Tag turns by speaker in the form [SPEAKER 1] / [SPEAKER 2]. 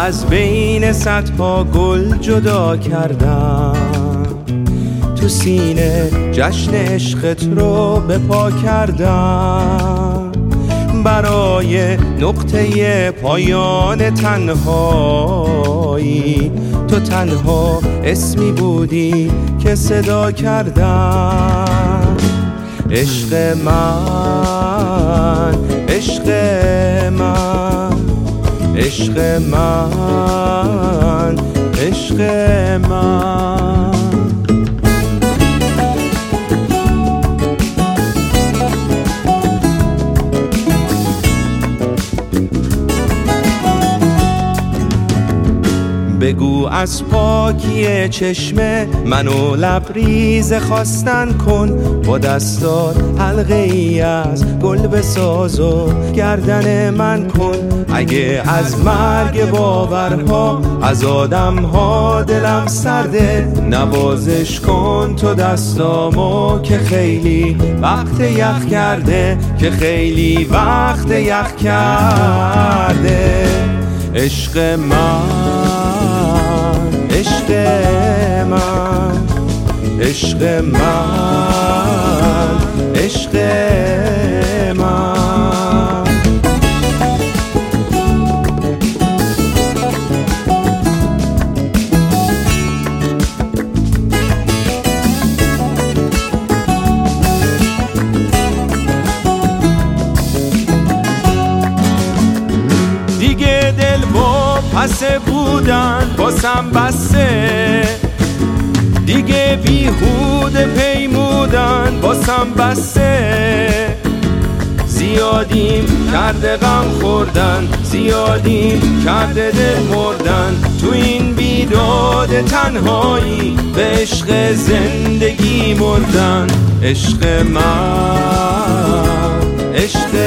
[SPEAKER 1] از بین صدها گل جدا کردم، تو سینه جشن عشقت رو به پا کردم. برای نقطه پایان تنهایی تو تنها اسمی بودی که صدا کردم. عشق من، عشق من، عشق من، عشق من. بگو از پاکی چشم منو لبریز خواستن کن، با دستات حلقه ای از گل بساز و گردن من کن. اگه از مرگ باورها از آدمها دلم سرده، نوازش کن تو دستامو که خیلی وقت یخ کرده، که خیلی وقت یخ کرده. عشق من، عشق من، عشق من، عشق من. دیگه دل با پس بودن باسم بسته، دیگه بیهوده پیمودن باسم بسته. زیادیم کرده غم خوردن، زیادیم کرده دل مردن، تو این بیداد تنهایی به عشق زندگی مردن. عشق من، عشق